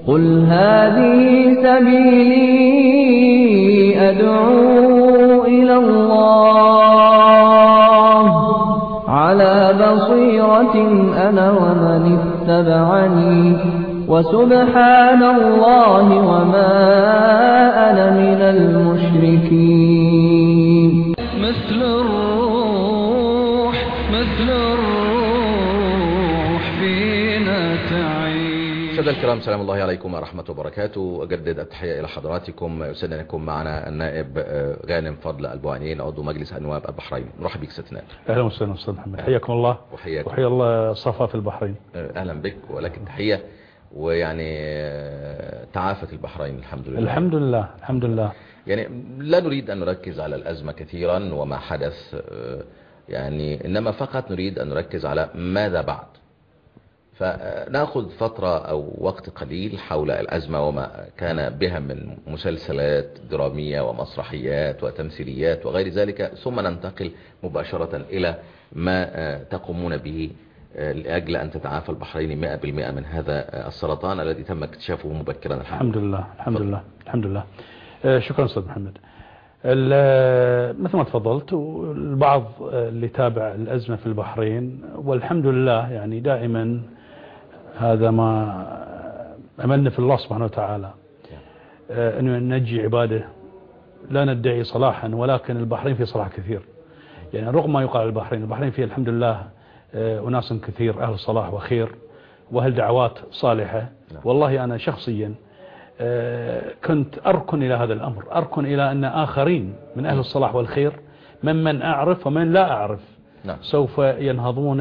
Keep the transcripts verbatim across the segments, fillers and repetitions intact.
قل هذه سبيلي أدعو إلى الله على بصيرة أنا ومن اتبعني وسبحان الله وما أنا من المشركين. مثل الروح مثل الروح فينا تعيش. سادة الكرام، سلام الله عليكم ورحمة وبركاته. أجدد التحية إلى حضراتكم. يسعدنا أن يكون معنا النائب غانم فضل البوعينين عضو مجلس النواب البحرين. مرحبا بك ست نائب. أهلا وسهلا أستاذ محمد، حياكم الله وحياكم وحيا الله صفا في البحرين. أهلا بك ولك التحية. ويعني تعافت البحرين الحمد لله. الحمد لله الحمد لله. يعني لا نريد أن نركز على الأزمة كثيرا وما حدث، يعني إنما فقط نريد أن نركز على ماذا بعد. فنأخذ فترة أو وقت قليل حول الأزمة وما كان بها من مسلسلات درامية ومسرحيات وتمثيليات وغير ذلك، ثم ننتقل مباشرة إلى ما تقومون به لأجل أن تتعافى البحرين مئة بالمئة من هذا السرطان الذي تم اكتشافه مبكرا. الحمد لله الحمد لله الحمد لله. شكرا أستاذ محمد. مثل ما تفضلت، البعض اللي تابع الأزمة في البحرين والحمد لله يعني دائما هذا ما أملنا في الله سبحانه وتعالى أنه ننجي عباده. لا ندعي صلاحا ولكن البحرين في صلاح كثير، يعني رغم ما يقال البحرين البحرين فيه الحمد لله أناس كثير أهل صلاح وخير وأهل دعوات صالحة. والله أنا شخصيا كنت أركن إلى هذا الأمر، أركن إلى أن آخرين من أهل الصلاح والخير ممن أعرف ومن لا أعرف سوف ينهضون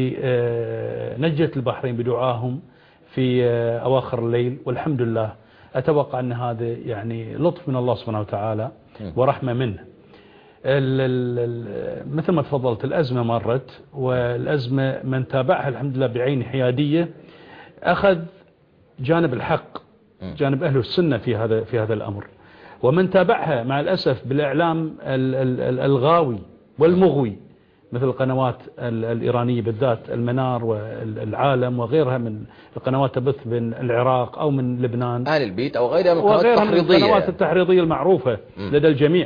لنجة البحرين بدعاهم في أواخر الليل. والحمد لله أتوقع أن هذا يعني لطف من الله سبحانه وتعالى ورحمة منه. ال ال مثل ما تفضلت الأزمة مرت، والأزمة من تابعها الحمد لله بعين حيادية أخذ جانب الحق، جانب أهل السنة في هذا في هذا الأمر، ومن تابعها مع الأسف بالإعلام الغاوي والمغوي مثل القنوات الإيرانية بالذات المنار والعالم وغيرها من القنوات تبث من العراق أو من لبنان، أهل البيت أو غيرها من القنوات التحريضية، القنوات التحريضية المعروفة لدى الجميع.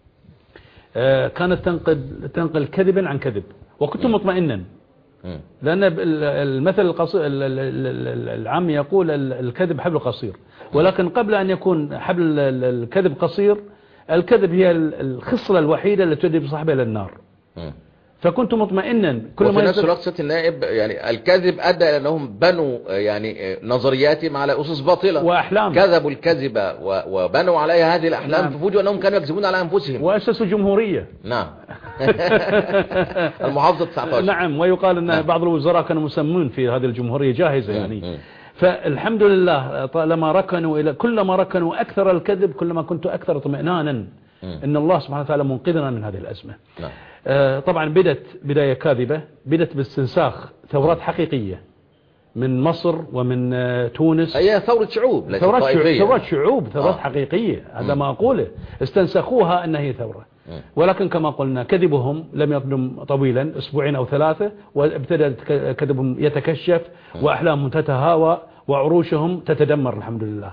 كانت تنقل تنقل كذبا عن كذب، وكنت مطمئنا لأن المثل القصير العام يقول الكذب حبل قصير، ولكن قبل أن يكون حبل الكذب قصير، الكذب هي الخصلة الوحيدة التي تؤدي بصاحبها إلى النار. فكنت مطمئنا كل وفي ما نفس الوقت ست النائب يعني الكذب أدى إلى أنهم بنوا يعني نظرياتهم على أسس باطلة وأحلام، كذبوا الكذبة وبنوا عليها هذه الأحلام. نعم. ففوجئوا أنهم كانوا يكذبون على أنفسهم وأسسوا جمهورية. نعم المحافظة تسعة عشر. نعم، ويقال أن نعم. بعض الوزراء كانوا مسمون في هذه الجمهورية جاهزة يعني. م. فالحمد لله طالما ركنوا إلى كلما ركنوا أكثر الكذب كلما كنت أكثر اطمئنانا أن الله سبحانه وتعالى منقذنا من هذه الأزمة. نعم. طبعا بدت بداية كاذبة، بدت باستنساخ ثورات حقيقية من مصر ومن تونس. هي ثورة شعوب، ثورات شعوب ثورات شعوب ثورات آه. حقيقية، هذا ما أقوله. استنسخوها أنها هي ثورة، ولكن كما قلنا كذبهم لم يقدم طويلا، أسبوعين أو ثلاثة، وابتدأ كذبهم يتكشف وأحلامهم تتهاوى وعروشهم تتدمر الحمد لله.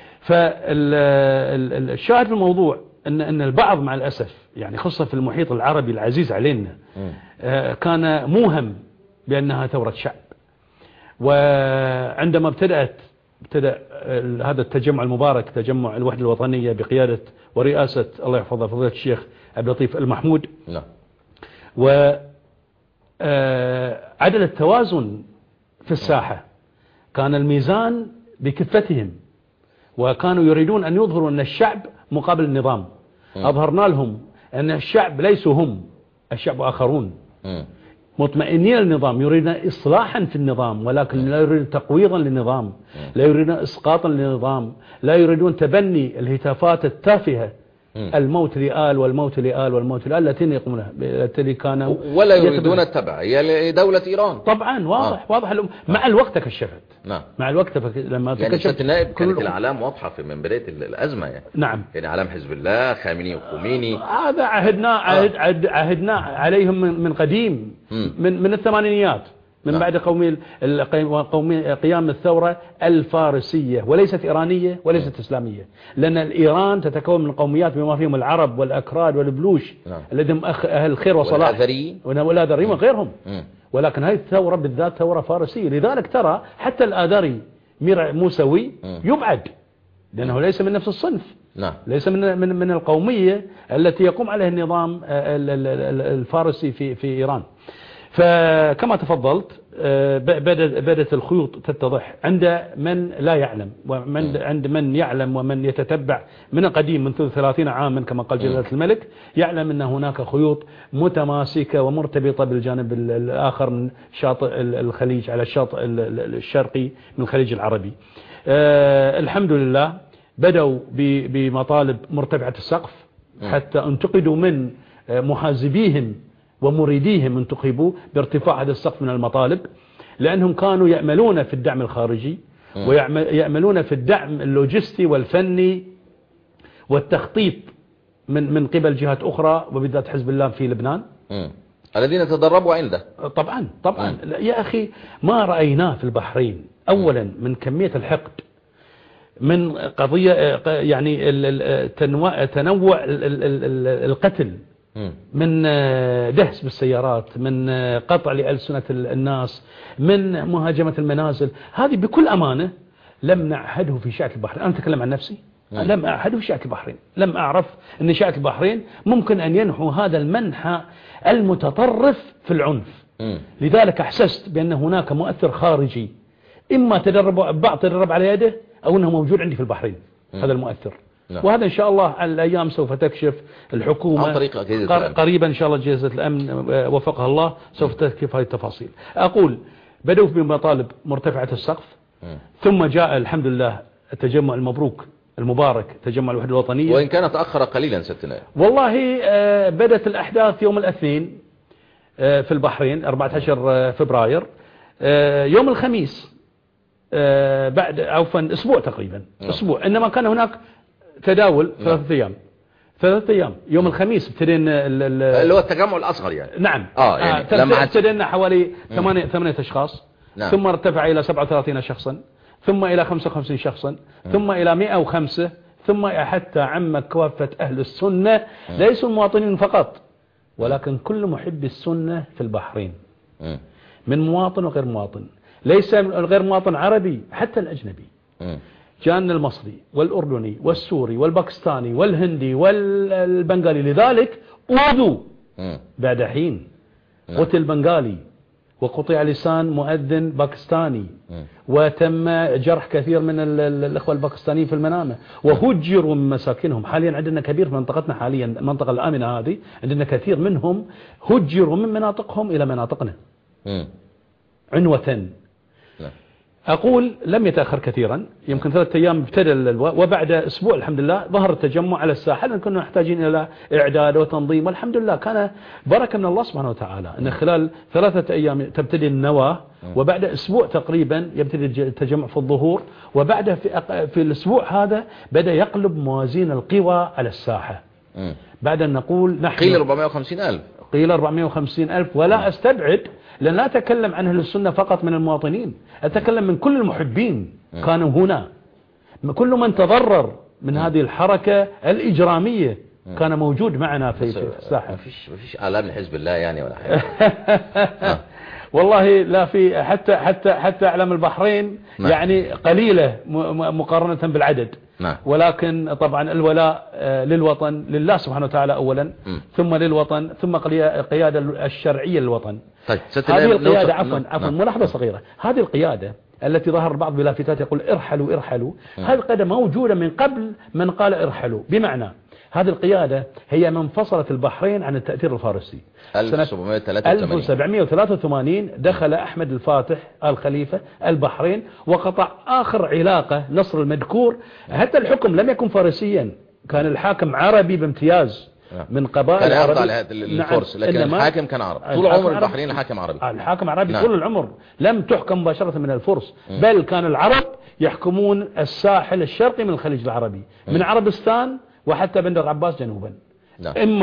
فالشاهد في الموضوع أن أن البعض مع الأسف يعني خصوصا في المحيط العربي العزيز علينا كان موهم بأنها ثورة شعب. وعندما ابتدأت ابتدأ هذا التجمع المبارك، تجمع الوحدة الوطنية بقيادة ورئاسة الله يحفظه فضيلة الشيخ عبد اللطيف المحمود، لا وعدل التوازن في الساحة، كان الميزان بكفتهم، وكانوا يريدون أن يظهروا أن الشعب مقابل النظام. أظهرنا لهم أن الشعب ليسوا هم، الشعب آخرون مطمئنين للنظام، يريدون إصلاحا في النظام ولكن لا يريدون تقويضا للنظام، لا يريدون إسقاطا للنظام، لا يريدون تبني الهتافات التافهة الموت لآل والموت لآل والموت لآل التي يقومون التي كانوا ولا يريدون التبعية لدولة إيران. طبعا واضح آه. واضح مع الوقت تكشفت. نعم. مع الوقت فك... لما يعني تكشفت النائب كانت الأعلام واضحة في من بداية الأزمة يعني. نعم. يعني أعلام حزب الله خامنئي وخميني هذا عهدنا عهد آه. عهدنا عليهم من, من قديم م. من من الثمانينيات من نعم. بعد قومي قومي قيام الثورة الفارسية، وليست إيرانية وليست م. إسلامية، لأن الإيران تتكون من قوميات بما فيهم العرب والأكراد والبلوش نعم. الذين أهل الخير وصلاح والآذريين والآذريين وغيرهم. م. ولكن هذه الثورة بالذات ثورة فارسية، لذلك ترى حتى الآذري مير موسوي يبعد لأنه ليس من نفس الصنف، نعم. ليس من من من القومية التي يقوم عليها النظام الفارسي في في إيران. فكما تفضلت بدأت بدأت الخيوط تتضح عند من لا يعلم، ومن عند من يعلم ومن يتتبع من القديم منذ ثلاثين عاما كما قال جلالة الملك، يعلم أن هناك خيوط متماسكة ومرتبطة بالجانب الآخر من شاطئ الخليج على الشاطئ الشرقي من الخليج العربي. الحمد لله بدأوا بمطالب مرتفعة السقف حتى انتقدوا من محازبيهم ومريديهم انتخبوا بارتفاع هذا السقف من المطالب، لأنهم كانوا يأملون في الدعم الخارجي ويأملون في الدعم اللوجستي والفني والتخطيط من من قبل جهات أخرى وبالذات حزب الله في لبنان م. الذين تدربوا عنده. طبعا طبعا م. يا أخي ما رأيناه في البحرين أولا من كمية الحقد، من قضية يعني تنوع تنوع القتل، من دهس بالسيارات، من قطع لألسنة الناس، من مهاجمة المنازل. هذه بكل أمانة لم نعهده في شيعة البحرين. أنا أتكلم عن نفسي، لم أعهده في شيعة البحرين. لم أعرف أن شيعة البحرين ممكن أن ينحوا هذا المنحى المتطرف في العنف. لذلك أحسست بأن هناك مؤثر خارجي إما تدرب بعض تدرب على يده أو أنه موجود عندي في البحرين. هذا المؤثر. نعم. وهذا إن شاء الله الأيام سوف تكشف الحكومة قريبا إن شاء الله جهازة الأمن وفقها الله سوف تكشف هذه التفاصيل. أقول بدأوا بمطالب مرتفعة السقف م. ثم جاء الحمد لله التجمع المبروك المبارك تجمع الوحدة الوطنية، وإن كان تأخر قليلا ستنا. والله بدأت الأحداث يوم الاثنين في البحرين أربعة عشر فبراير، يوم الخميس بعد عفوا أسبوع تقريبا م. أسبوع، إنما كان هناك تداول ثلاثة أيام ثلاثة أيام. يوم الخميس ابتدينا اللي هو التجمع الأصغر يعني. نعم. آه يعني آه لما ابتدينا حوالي ثمانية ثمانية أشخاص. نعم. ثم ارتفع إلى سبعة وثلاثين شخصا، ثم إلى خمسة وخمسين شخصا، م. ثم إلى مئة وخمسة، ثم حتى عم كافة أهل السنة م. ليسوا المواطنين فقط ولكن كل محب السنة في البحرين م. من مواطن وغير مواطن، ليس غير مواطن عربي حتى الأجنبي. م. جاءنا المصري والأردني والسوري والباكستاني والهندي والبنغالي. لذلك أوذوا بعد حين، قتل بنغالي وقطع لسان مؤذن باكستاني وتم جرح كثير من الأخوة الباكستانيين في المنامة وهجروا من مساكنهم. حاليا عندنا كبير في منطقتنا، حاليا المنطقة الآمنة هذه عندنا كثير منهم هجروا من مناطقهم إلى مناطقنا عنوة. أقول لم يتأخر كثيرا، يمكن ثلاثة أيام ابتدى الألواء، وبعد أسبوع الحمد لله ظهر التجمع على الساحة، لأن كنا محتاجين إلى إعداد وتنظيم، والحمد لله كان بركة من الله سبحانه وتعالى أن خلال ثلاثة أيام تبتدي النواة، وبعد أسبوع تقريبا يبتدي التجمع في الظهور، وبعد في, في الأسبوع هذا بدأ يقلب موازين القوى على الساحة. بعد أن نقول نحن قيل أربعمائة وخمسين ألف قيل أربعمائة وخمسين ألف، ولا أستبعد، لأن لا أتكلم عن أهل السنة فقط من المواطنين، أتكلم من كل المحبين كانوا هنا، كل من تضرر من هذه الحركة الإجرامية كان موجود معنا في الساحة. ما فيش ما فيش آلام لحزب الله يعني ولا حاجة. والله لا في، حتى حتى حتى أعلام البحرين يعني قليلة مقارنة بالعدد. نعم. ولكن طبعا الولاء للوطن لله سبحانه وتعالى أولا، م. ثم للوطن، ثم قيادة الشرعية للوطن. طيب هذه القيادة عفوا عفوا ملاحظة صغيرة، هذه القيادة التي ظهر بعض بلافتات يقول ارحلوا ارحلوا، هذه القيادة موجودة من قبل من قال ارحلوا، بمعنى هذه القيادة هي من فصلت البحرين عن التأثير الفارسي. ألف وسبعمائة وثلاثة وثمانين دخل أحمد الفاتح آل خليفة البحرين وقطع آخر علاقة نصر المذكور. حتى الحكم لم يكن فارسيا، كان الحاكم عربي بامتياز من قبائل عربي. كان يخضع للفرس، لكن الحاكم كان عربي طول عمر البحرين. الحاكم عربي الحاكم عربي نعم. طول العمر لم تحكم مباشرة من الفرس، م. بل كان العرب يحكمون الساحل الشرقي من الخليج العربي، م. من عربستان وحتى بندر عباس جنوبا. نعم. إما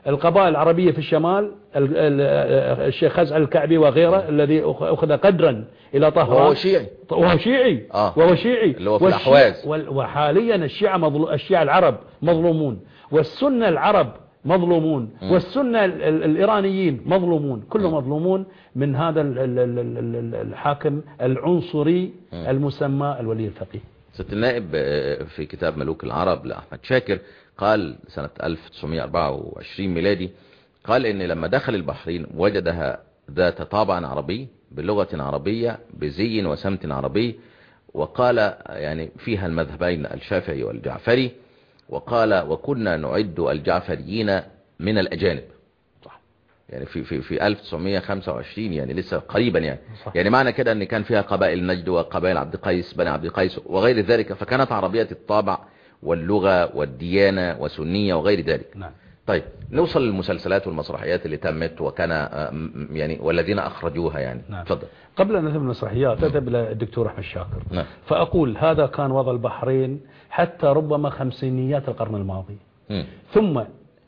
القبائل العربية في الشمال الشيخ خزعل الكعبي وغيره الذي أخذ قدرا إلى طهران وهو شيعي وهو شيعي آه. وهو شيعي اللي هو في الأحواز. وحاليا الشيعة مظلو... الشيعة العرب مظلومون، والسنة العرب مظلومون، م. والسنة الإيرانيين مظلومون، كلهم مظلومون من هذا الحاكم العنصري م. المسمى الولي الفقيه. ست النائب في كتاب ملوك العرب لأحمد شاكر قال سنة ألف وتسعمائة وأربعة وعشرين ميلادي، قال إن لما دخل البحرين وجدها ذات طابع عربي بلغة عربية بزي وسمت عربي، وقال يعني فيها المذهبين الشافعي والجعفري، وقال وكنا نعد الجعفريين من الأجانب. صح. يعني في في في ألف وتسعمائة وخمسة وعشرين يعني لسه قريبا يعني. صح. يعني معنى كده ان كان فيها قبائل نجد وقبائل عبد قيس بني عبد قيس وغير ذلك، فكانت عربية الطابع واللغة والديانة وسنية وغير ذلك. نعم. طيب نوصل للمسلسلات والمسرحيات اللي تمت وكان يعني والذين أخرجوها يعني. نعم. تفضل. قبل أن نذهب للمسرحيات أذهب إلى الدكتور أحمد شاكر. نعم. فأقول هذا كان وضع البحرين حتى ربما خمسينيات القرن الماضي. م. ثم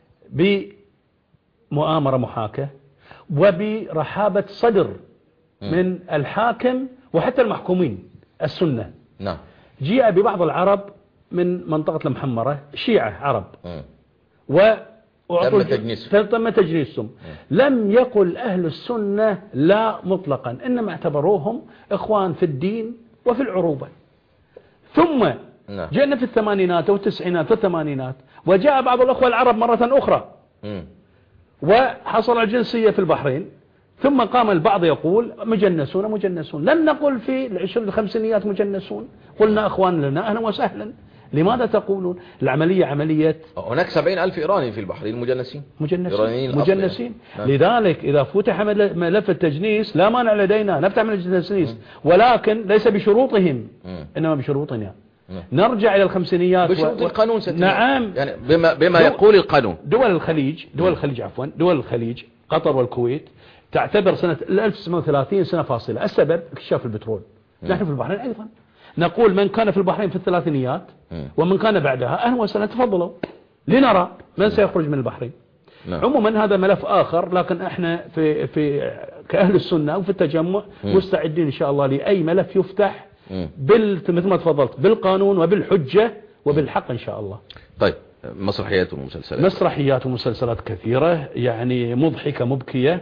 بمؤامرة محاكاة وبرحابة صدر م. من الحاكم وحتى المحكومين السنة. نعم. جيء ببعض العرب من منطقة المحمرة شيعة عرب م. و تم تجنيسهم تم تجنيسهم لم يقل أهل السنة لا مطلقا، إنما اعتبروهم إخوان في الدين وفي العروبة. ثم نعم. جئنا في الثمانينات والتسعينات والثمانينات وجاء بعض الأخوة العرب مرة أخرى م. وحصل الجنسية في البحرين، ثم قام البعض يقول مجنسون مجنسون. لم نقل في العشرين الخمسينيات مجنسون، قلنا أخوان لنا أهلا وسهلا. لماذا تقولون العملية عملية؟ هناك سبعين ألف إيراني في البحرين مجنسين مجنسين, مجنسين. يعني. لذلك إذا فتح ملف التجنيس لا مانع لدينا نفتح ملف التجنيس، ولكن ليس بشروطهم م. إنما بشروطنا. م. نرجع إلى الخمسينيات بشروط و... القانون ستين. نعم يعني بما, بما يقول القانون. دول الخليج دول الخليج عفوا دول الخليج قطر والكويت تعتبر سنة ألف وتسعمائة وثلاثين سنة فاصلة. السبب اكتشاف البترول. م. نحن في البحرين أيضا نقول من كان في البحرين في الثلاثينيات ومن كان بعدها أهلا وسهلا تفضلوا لنرى من سيخرج من البحرين. نعم. عموما هذا ملف آخر، لكن احنا في في كأهل السنة وفي التجمع م. مستعدين إن شاء الله لأي ملف يفتح بال مثل ما تفضلت بالقانون وبالحجة وبالحق إن شاء الله. طيب مسرحيات ومسلسلات. مسرحيات ومسلسلات كثيرة يعني مضحكة مبكية.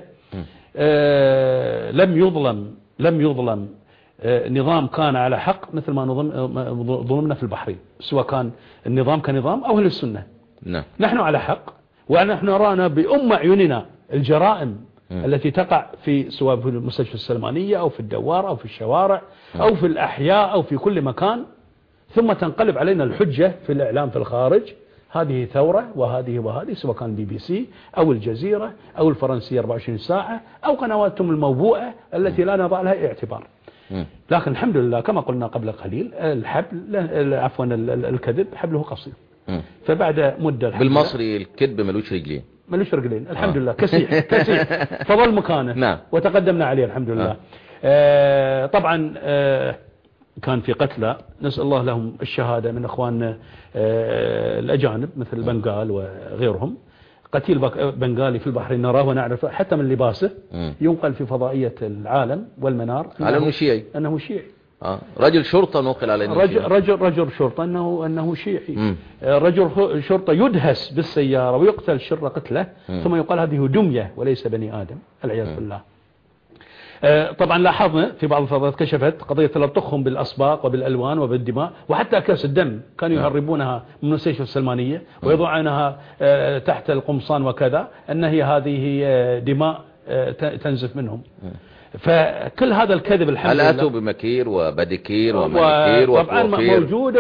آه لم يظلم لم يظلم نظام كان على حق مثل ما نظم ظلمنا في البحرين، سواء كان النظام كنظام أو أهل السنة. نعم. نحن على حق، ونحن رانا بأم عيوننا الجرائم م. التي تقع في سواء في المستشفى السلمانية أو في الدوار أو في الشوارع م. أو في الأحياء أو في كل مكان، ثم تنقلب علينا الحجة في الإعلام في الخارج. هذه ثورة وهذه وهذه، سواء كان بي بي سي أو الجزيرة أو الفرنسية أربعة وعشرين ساعة أو قنواتهم الموبوءة التي لا نضع لها اعتبار. لكن الحمد لله كما قلنا قبل قليل الحبل عفوا الكذب حبله قصير. فبعد مدة بالمصري الكذب ملوش رجلين ملوش رجلين الحمد آه. لله كسيح كسيح فضل مكانه. نعم. وتقدمنا عليه الحمد لله. آه. آه طبعا آه كان في قتلى نسأل الله لهم الشهادة من أخواننا آه الأجانب مثل البنغال وغيرهم. قتيل بنغالي في البحرين نراه ونعرفه حتى من لباسه م. ينقل في فضائية العالم والمنار على أنه شيعي. أنه شيعي. آه. رجل شرطة نقل على أنه رجل, شيعي. رجل, رجل شرطة أنه, أنه شيعي. م. رجل شرطة يدهس بالسيارة ويقتل شر قتله م. ثم يقال هذه دمية وليس بني آدم العياذ بالله. طبعا لاحظنا في بعض الفضائيات كشفت قضية تلطخهم بالأسباق وبالألوان وبالدماء وحتى أكياس الدم كانوا يهربونها من المستشفى السلمانية ويضعونها تحت القمصان وكذا أن هي هذه دماء تنزف منهم. فكل هذا الكذب الحمد لله. هل أتوا بمكير وبدكير ومنكير طبعا موجودة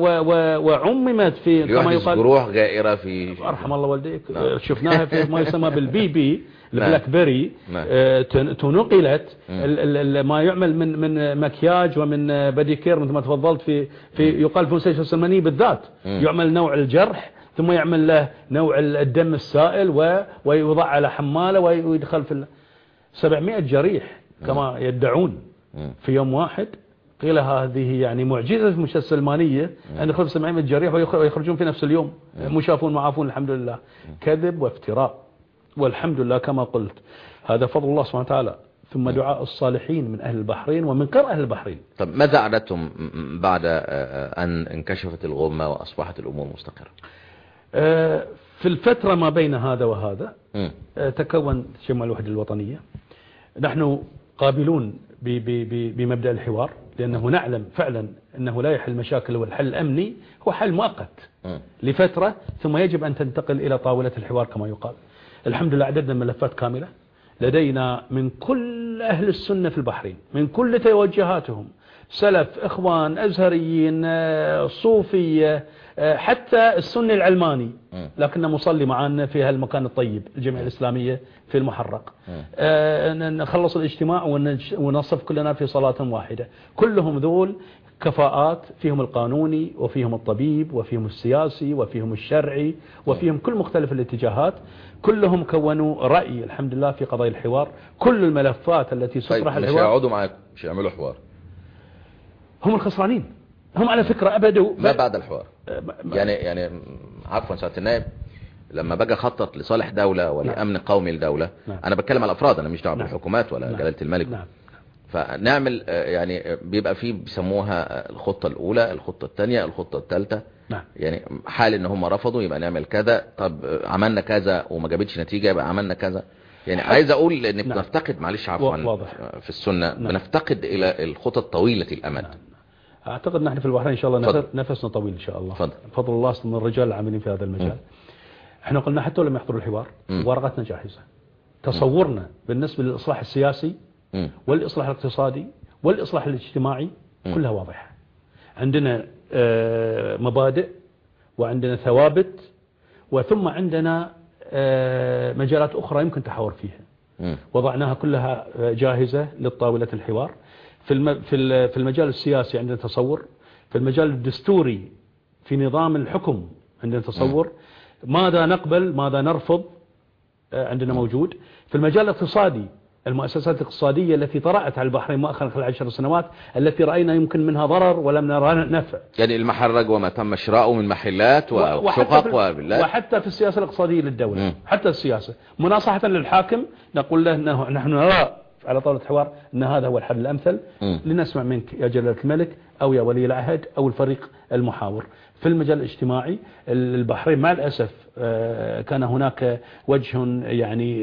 وعممت في كما يقال جروح غائرة في أرحم الله والديك. شفناها في ما يسمى بالبي بي البلاك بيري. آه تنقلت ما يعمل من من مكياج ومن بديكير مثل ما تفضلت في في يقال في المستشفى السلمانية بالذات م. يعمل نوع الجرح ثم يعمل له نوع الدم السائل ويوضع على حمالة ويدخل في سبعمائة جريح كما يدعون في يوم واحد. قيل هذه يعني معجزة المجلس السلمانية أن يخرج سبعمائة من الجريح ويخرجون في نفس اليوم مشافون معافون الحمد لله. كذب وافتراء، والحمد لله كما قلت هذا فضل الله سبحانه وتعالى، ثم دعاء الصالحين من أهل البحرين ومن قرى أهل البحرين. طب ماذا أعددتم بعد أن انكشفت الغمة وأصبحت الأمور مستقرة؟ في الفترة ما بين هذا وهذا م. تكون جمع الوحدة الوطنية. نحن قابلون بمبدأ الحوار، لأنه نعلم فعلا أنه لا يحل مشاكل، والحل الأمني هو حل مؤقت م. لفترة، ثم يجب أن تنتقل إلى طاولة الحوار كما يقال. الحمد لله عددنا ملفات كاملة لدينا من كل أهل السنة في البحرين، من كل توجهاتهم، سلف، إخوان، أزهريين، صوفية، حتى السني العلماني لكنه مصلي معنا في هالمكان الطيب، الجمعية الإسلامية في المحرق. نخلص الاجتماع ونصف كلنا في صلاة واحدة. كلهم ذول كفاءات، فيهم القانوني وفيهم الطبيب وفيهم السياسي وفيهم الشرعي وفيهم كل مختلف الاتجاهات. كلهم كونوا رأي الحمد لله في قضايا الحوار. كل الملفات التي سطرح طيب الحوار مش هيقعدوا معاكم، مش هيعملوا حوار، هم الخسرانين. هم على فكرة أبدوا ما بعد الحوار. يعني يعني عفوا سعادة النائب، لما باجي اخطط لصالح دولة ولأمن نعم. قومي لدولة نعم. انا بتكلم على الافراد، انا مش دعوه نعم. بالحكومات ولا نعم. جلالة الملك نعم. فنعمل يعني بيبقى فيه بيسموها الخطة الاولى، الخطة الثانية، الخطة الثالثة نعم. يعني حال ان هم رفضوا يبقى نعمل كذا، طب عملنا كذا وما جابتش نتيجة يبقى عملنا كذا. يعني عايز اقول ان نعم. بنفتقد، معلش عفوا في السنة نعم. بنفتقد الى الخطط طويلة الامد نعم. اعتقد نحن في البحرين ان شاء الله فضل. نفسنا طويل ان شاء الله فضل, فضل الله من الرجال العاملين في هذا المجال. م. احنا قلنا حتى لما يحضروا الحوار م. ورقتنا جاهزة. تصورنا م. بالنسبة للإصلاح السياسي م. والإصلاح الاقتصادي والإصلاح الاجتماعي م. كلها واضحة. عندنا مبادئ وعندنا ثوابت، وثم عندنا مجالات أخرى يمكن تحاور فيها م. وضعناها كلها جاهزة للطاولة الحوار. في في المجال السياسي عندنا تصور، في المجال الدستوري في نظام الحكم عندنا تصور، ماذا نقبل ماذا نرفض عندنا موجود. في المجال الاقتصادي المؤسسات الاقتصادية التي طرأت على البحرين مؤخرا خلال عشر سنوات التي رأينا يمكن منها ضرر ولم نرى نفع، يعني المحرج وما تم شراؤه من محلات وشقق وبالله، وحتى في السياسة الاقتصادية للدولة م. حتى السياسة مناصحة للحاكم نقول له أنه نحن نرى على طاولة الحوار أن هذا هو الحل الأمثل م. لنسمع منك يا جلالة الملك أو يا ولي العهد أو الفريق المحاور. في المجال الاجتماعي البحرين مع الأسف كان هناك وجه يعني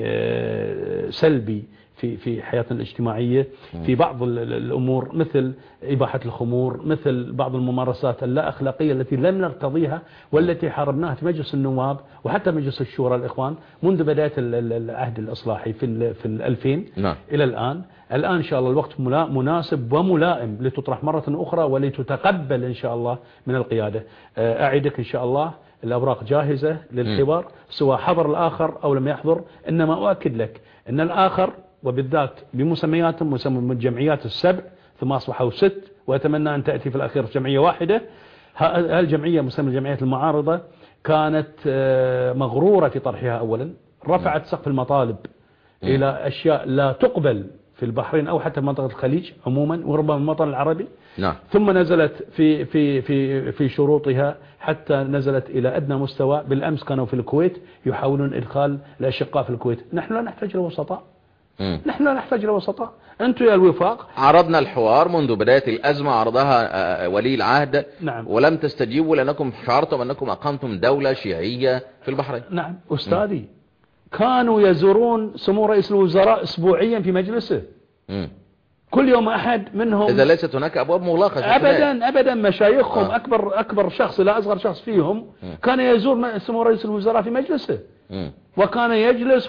سلبي في في حياتنا الاجتماعية في بعض الأمور، مثل إباحة الخمور، مثل بعض الممارسات اللا أخلاقية التي لم نرتضيها والتي حاربناها في مجلس النواب وحتى مجلس الشورى الإخوان منذ بداية العهد الإصلاحي في في الألفين نعم. إلى الآن. الآن إن شاء الله الوقت مناسب وملائم لتطرح مرة أخرى ولتتقبل إن شاء الله من القيادة. أعدك إن شاء الله الأوراق جاهزة للحوار سواء حضر الآخر أو لم يحضر، إنما أؤكد لك أن الآخر وبالذات بمسمياتهم مسمى الجمعيات السبع ثم أصبحوا ست، وأتمنى أن تأتي في الأخير في جمعية واحدة. هالجمعية مسمى الجمعيات المعارضة كانت مغرورة في طرحها أولا، رفعت سقف المطالب إلى أشياء لا تقبل في البحرين أو حتى منطقة الخليج عموما وربما الوطن العربي نعم. ثم نزلت في في في في شروطها حتى نزلت إلى أدنى مستوى. بالأمس كانوا في الكويت يحاولون إدخال الأشقاء في الكويت. نحن لا نحتاج لوسطاء، نحن لا نحتاج لوسطاء، أنتم يا الوفاق. عرضنا الحوار منذ بداية الأزمة، عرضها ولي العهد نعم. ولم تستجيبوا لأنكم شعرتم أنكم أقمتم دولة شيعية في البحرين. نعم أستاذي م. كانوا يزورون سمو رئيس الوزراء أسبوعيا في مجلسه م. كل يوم أحد منهم، إذا ليست هناك أبواب مغلقة أبدا أبدا مشايخهم آه. أكبر أكبر شخص لا أصغر شخص فيهم م. كان يزور سمو رئيس الوزراء في مجلسه م. وكان يجلس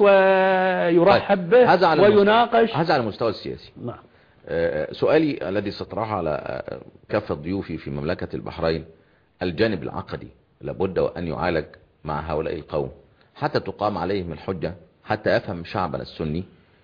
ويرحب به ويناقش. هذا على المستوى السياسي. نعم. سؤالي الذي سطرحه على كافة ضيوفي في مملكة البحرين، الجانب العقدي لابد أن يعالج مع هؤلاء القوم حتى تقام عليهم الحجة، حتى يفهم شعبنا السني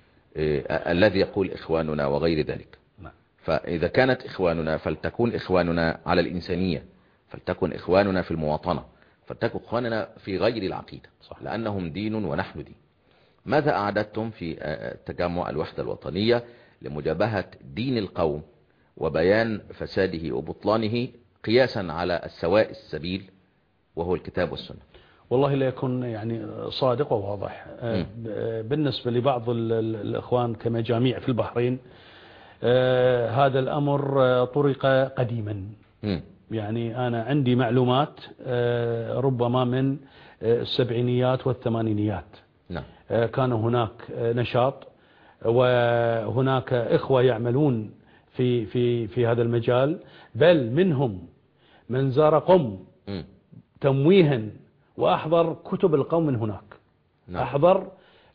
الذي يقول إخواننا وغير ذلك. نعم. فإذا كانت إخواننا فلتكون إخواننا على الإنسانية، فلتكن إخواننا في المواطنة، فلتكن إخواننا في غير العقيدة صح. لأنهم دين ونحن دين. ماذا أعددتم في تجمع الوحدة الوطنية لمجابهة دين القوم وبيان فساده وبطلانه قياسا على السواء السبيل وهو الكتاب والسنة؟ والله لا يكون يعني صادق وواضح. م. بالنسبة لبعض الإخوان كمجاميع في البحرين هذا الأمر طرق قديما. م. يعني أنا عندي معلومات ربما من السبعينيات والثمانينيات. نعم. كان هناك نشاط وهناك إخوة يعملون في في في هذا المجال، بل منهم من زار قم م. تمويها وأحضر كتب القوم من هناك. نعم. أحضر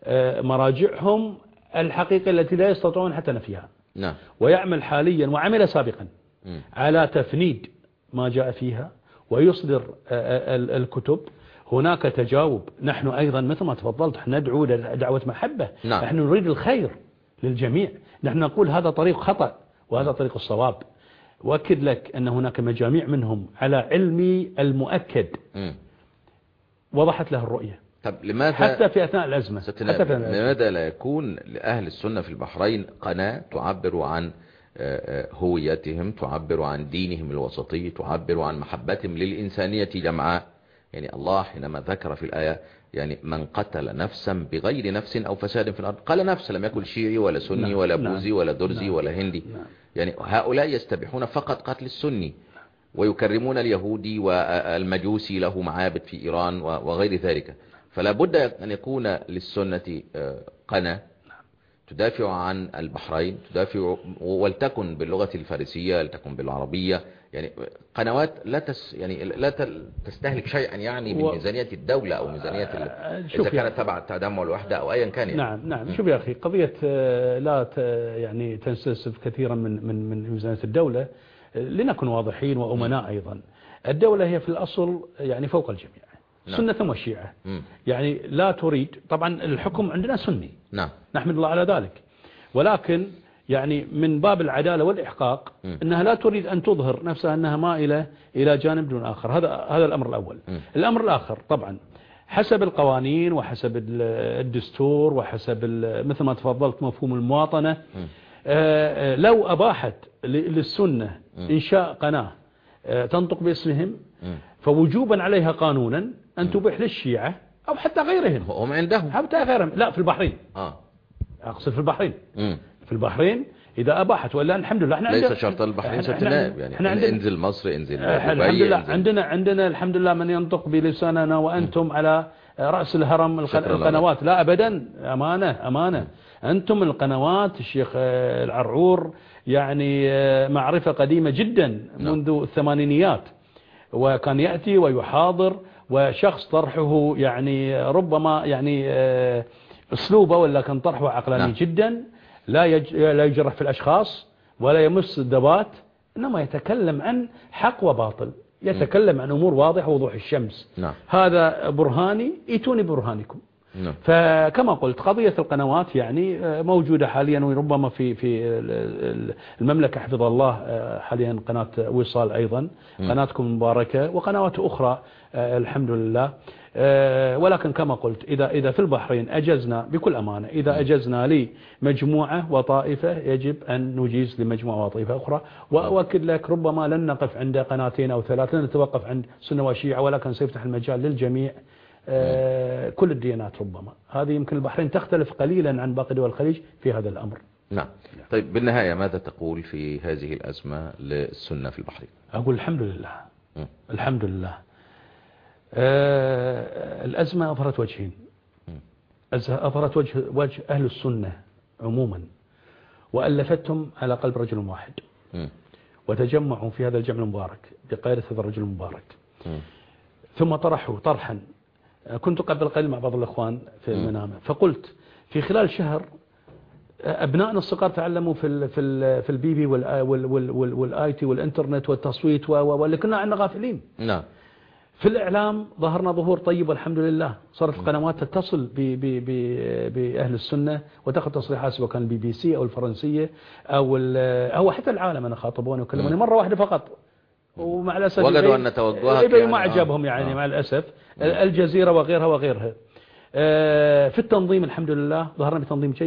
مراجعهم الحقيقة التي لا يستطيعون حتى نفيها. نعم. ويعمل حاليا وعمل سابقا م. على تفنيد ما جاء فيها ويصدر الكتب. هناك تجاوب. نحن أيضا مثل ما تفضلت ندعو دعوة محبة. نعم. نحن نريد الخير للجميع. نحن نقول هذا طريق خطأ وهذا طريق الصواب. وأكد لك أن هناك مجاميع منهم على علمي المؤكد م. وضحت له الرؤية. طب لماذا حتى في أثناء الأزمة حتى في أثناء لماذا لا يكون لأهل السنة في البحرين قناة تعبر عن هويتهم، تعبر عن دينهم الوسطي، تعبر عن محبتهم للإنسانية جمعاء؟ يعني الله حينما ذكر في الآية يعني من قتل نفسا بغير نفس أو فساد في الأرض، قال نفس، لم يكن شيعي ولا سني نعم. ولا بوذي نعم. ولا درزي نعم. ولا هندي نعم. يعني هؤلاء يستبيحون فقط قتل السني ويكرمون اليهودي والمجوسي له معابد في إيران وغير ذلك. فلا بد أن يكون للسنة قناة تدافع عن البحرين، تدافع ولتكن باللغة الفارسية، لتكن بالعربية، يعني قنوات لا تس يعني لا تستهلك شيئا يعني بميزانية الدولة أو ميزانية إذا كانت تبع التجمع الوحدة أو أيا كان يعني. نعم نعم. شوف يا أخي، قضية لا يعني تنسلسف كثيرا من من من ميزانية الدولة. لنكن واضحين وأمناء أيضا. الدولة هي في الأصل يعني فوق الجميع. نعم. سنة وشيعة. م. يعني لا تريد، طبعا الحكم عندنا سني. نعم. نحمد الله على ذلك. ولكن يعني من باب العدالة والإحقاق م. أنها لا تريد أن تظهر نفسها أنها مائلة إلى جانب دون آخر. هذا هذا الأمر الأول. م. الأمر الآخر طبعا حسب القوانين وحسب الدستور وحسب مثل ما تفضلت مفهوم المواطنة. آه لو أباحت للسنة م. إنشاء قناة آه تنطق باسمهم م. فوجوبا عليها قانونا أن تبيح للشيعة أو حتى غيرهم. هم عندهم حتى غيرهم. لا، في البحرين. آه. أقصد في البحرين. م. في البحرين إذا أباحت، ولا الحمد لله احنا ليس شرط البحرين ست نائب يعني احنا عندنا انزل مصر انزل الحمد لله انزل. عندنا عندنا الحمد لله من ينطق بلساننا وأنتم م. على رأس الهرم القنوات. لا أبدا، أمانة أمانة. أنتم القنوات الشيخ العرعور يعني معرفة قديمة جدا منذ الثمانينيات، وكان يأتي ويحاضر وشخص طرحه يعني ربما يعني أسلوبه ولا كان طرحه عقلاني نعم. جدا، لا يج... لا يجرح في الأشخاص ولا يمس الذوات، إنما يتكلم عن حق وباطل، يتكلم عن أمور واضحة وضوح الشمس. نعم. هذا برهاني، ائتوني برهانكم. نعم. فكما قلت قضية القنوات يعني موجودة حاليا، وربما في في المملكة حفظ الله حاليا قناة وصال أيضا م. قناتكم مباركة وقنوات أخرى الحمد لله. ولكن كما قلت إذا إذا في البحرين أجزنا بكل أمانة، إذا أجزنا لمجموعة وطائفة يجب أن نجيز لمجموعة وطائفة أخرى. وأؤكد لك ربما لن نقف عند قناتين أو ثلاث، لن نتوقف عند سنة وشيعة، ولكن سيفتح المجال للجميع آه كل الديانات. ربما هذه يمكن البحرين تختلف قليلا عن باقي دول الخليج في هذا الأمر. نعم. طيب بالنهاية ماذا تقول في هذه الأزمة للسنة في البحرين؟ أقول الحمد لله. م. الحمد لله. آه الأزمة أظهرت وجهين. أظهرت وجه, وجه أهل السنة عموما، وألفتهم على قلب رجل واحد، م. وتجمعوا في هذا الجمع المبارك بقيادة هذا الرجل المبارك، م. ثم طرحوا طرحا. كنت قبل قليل مع بعض الأخوان في المنامة، فقلت في خلال شهر أبنائنا الصغار تعلموا في ال في ال في البي بي والاي تي والإنترنت والتصويت واللي كنا عنا غافلين. نعم. في الإعلام ظهرنا ظهور طيب والحمد لله، صارت القنوات تتصل بأهل السنة وتأخذ تصريحات، سواء كان البي بي سي أو الفرنسية أو أو حتى العالم. أنا خاطبوني وكلموني مرة واحدة فقط، ومع الأسف وجدوا أن توجهات يعني ما عجبهم يعني آه. مع الأسف الجزيرة وغيرها وغيرها. في التنظيم الحمد لله ظهرنا بتنظيم جيد،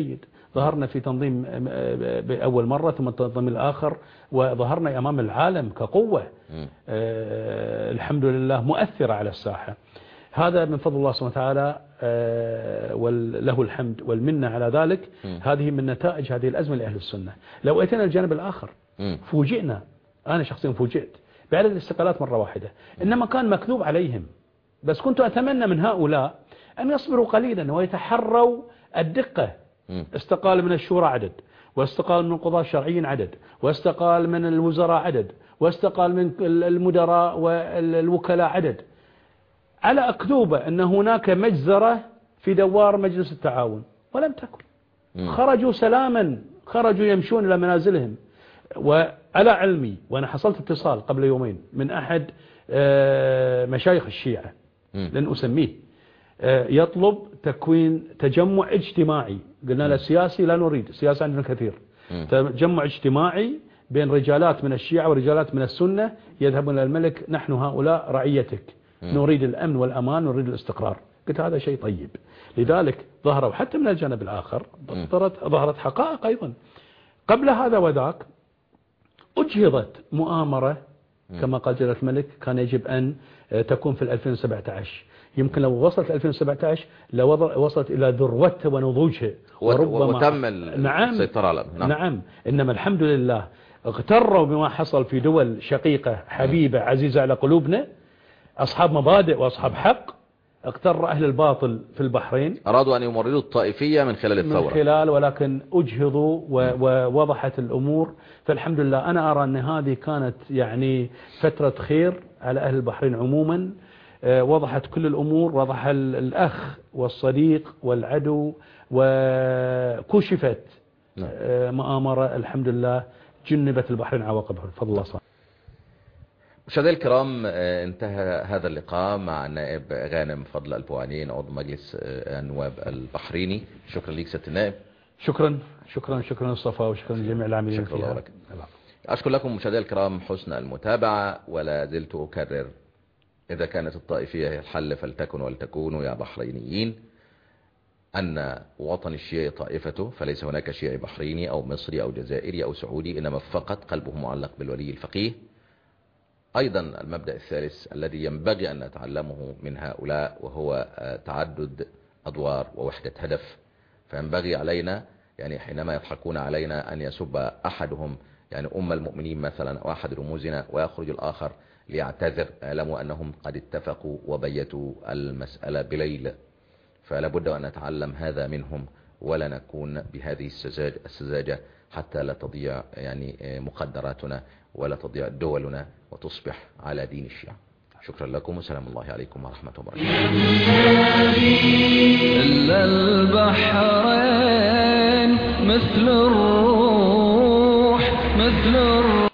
ظهرنا في تنظيم بأول مرة ثم التنظيم الآخر، وظهرنا أمام العالم كقوة آه الحمد لله مؤثرة على الساحة. هذا من فضل الله سبحانه وتعالى آه وله الحمد والمنة على ذلك. م. هذه من نتائج هذه الأزمة لأهل السنة. لو أتينا الجانب الآخر م. فوجئنا، أنا شخصيا فوجئت بعدد الاستقالات مرة واحدة، إنما كان مكذوب عليهم. بس كنت أتمنى من هؤلاء أن يصبروا قليلا ويتحروا الدقة. م. استقال من الشورى عدد، واستقال من القضاة الشرعيين عدد، واستقال من الوزراء عدد، واستقال من المدراء والوكلاء عدد، على أكذوبة أن هناك مجزرة في دوار مجلس التعاون، ولم تكن. م. خرجوا سلاما، خرجوا يمشون إلى منازلهم. وعلى علمي، وأنا حصلت اتصال قبل يومين من أحد مشايخ الشيعة لن أسميه، يطلب تكوين تجمع اجتماعي. قلنا له سياسي لا نريد، سياسة عندنا كثير. م. تجمع اجتماعي بين رجالات من الشيعة ورجالات من السنة يذهبون إلى الملك، نحن هؤلاء رعيتك، م. نريد الأمن والأمان، نريد الاستقرار. قلت هذا شيء طيب. لذلك ظهروا حتى من الجانب الآخر ظهرت, ظهرت حقائق أيضا. قبل هذا وذاك أجهضت مؤامرة كما قال جلالة الملك، كان يجب أن تكون في ألفين وسبعة عشر. يمكن لو وصلت ألفين وسبعة عشر لو وصلت إلى ذروتها ونضوجها، وربما وتم السيطرة على نعم. نعم. إنما الحمد لله اغتروا بما حصل في دول شقيقة حبيبة عزيزة على قلوبنا، أصحاب مبادئ وأصحاب حق. اغتر أهل الباطل في البحرين، أرادوا أن يمرروا الطائفية من خلال الثورة، من خلال ولكن أجهضوا ووضحت الأمور. فالحمد لله أنا أرى أن هذه كانت يعني فترة خير على أهل البحرين عموما. وضحت كل الأمور، وضح الأخ والصديق والعدو، وكشفت مؤامرة الحمد لله جنبت البحرين عواقبها بفضل الله صح. مشاهدينا الكرام، انتهى هذا اللقاء مع النائب غانم فضل البوعانين عضو مجلس النواب البحريني. شكرا لك سيادة النائب. شكرا شكرا شكرا مصطفى، وشكرا لجميع العاملين فيها. شكرا لك. أشكر لكم مشاهدينا الكرام حسن المتابعة، ولا زلت أكرر إذا كانت الطائفية هي الحل فلتكن ولتكونوا يا بحرينيين. أن وطن الشيعي طائفته، فليس هناك شيعي بحريني أو مصري أو جزائري أو سعودي، إنما فقط قلبه معلق بالولي الفقيه. أيضا المبدأ الثالث الذي ينبغي أن نتعلمه من هؤلاء وهو تعدد أدوار ووحدة هدف. فينبغي علينا يعني حينما يضحكون علينا أن يسب أحدهم يعني أم المؤمنين مثلا أو أحد رموزنا ويخرج الآخر ليعتذر، اعلموا أنهم قد اتفقوا وبيتوا المسألة بليل. فلا بد أن نتعلم هذا منهم، ولا نكون بهذه السذاجة حتى لا تضيع يعني مقدراتنا ولا تضيع دولنا وتصبح على دين الشيعة. شكرا لكم وسلام الله عليكم ورحمة الله وبركاته. إلا البحرين مثل الروح مثل الروح